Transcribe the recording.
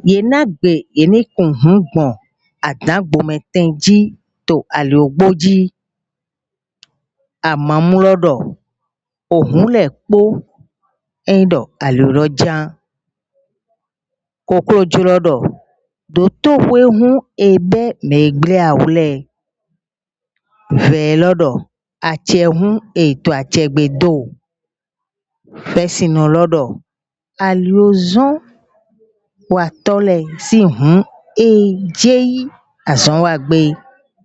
Yenagbe yenikuhungbọ̀n àdágbòmẹtẹnjí tò àlìògbójí àmamulọdọ ohunlẹkpo ẹndọ àlìrọjã koklojulọdọ dòtòhwehun ebe mègbleawulẹ vɛlɔdɔ atsɛhun eto atsɛgbedo fɛsinɔlɔdɔ aliozɔn watɔlɛ sihun ejeyi azɔnwagbe